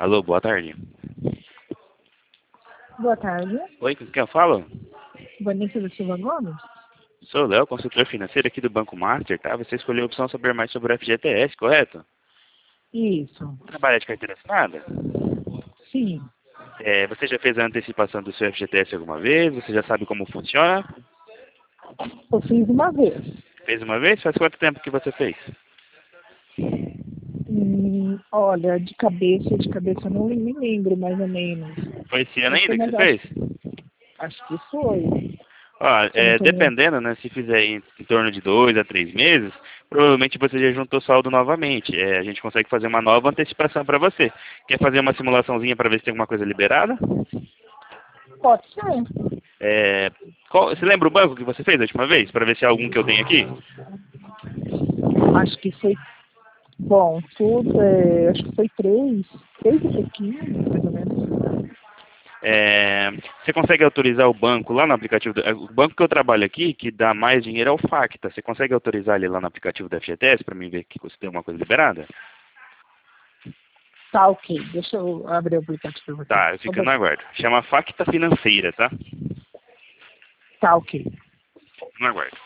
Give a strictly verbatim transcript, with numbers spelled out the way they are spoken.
Alô, boa tarde. Boa tarde. Oi, com quem eu falo? Vanessa da Silva Gomes? Sou o Léo, consultor financeiro aqui do Banco Master, tá? Você escolheu a opção saber mais sobre o F G T S, correto? Isso. Trabalha de carteira assinada? Sim. É, você já fez a antecipação do seu F G T S alguma vez? Você já sabe como funciona? Eu fiz uma vez. Fez uma vez? Faz quanto tempo que você fez? Hum, olha, de cabeça, de cabeça eu não me lembro mais ou menos. Foi esse ano Eu ainda sei, que mas você fez? acho, acho que foi. Ó, Se eu não é, tô lembrando. dependendo, né, se fizer em, em torno de dois a três meses, provavelmente você já juntou saldo novamente. É, a gente consegue fazer uma nova antecipação para você. Quer fazer uma simulaçãozinha para ver se tem alguma coisa liberada? Pode ser. É, qual- você lembra o banco que você fez a última vez? Para ver se é algum que eu tenho aqui? Acho que foi. Bom, tudo, é, acho que foi três. Três e pouquinho, mais ou menos. É, você consegue autorizar o banco lá no aplicativo? Do, é, o banco que eu trabalho aqui, que dá mais dinheiro, é o Facta. Você consegue autorizar ele lá no aplicativo da F G T S para mim ver que você tem alguma coisa liberada? Tá, ok. Deixa eu abrir o aplicativo aqui. Tá, eu Só um fico no pouquinho. aguardo. Chama Facta Financeira, tá? Tá, ok. No aguardo.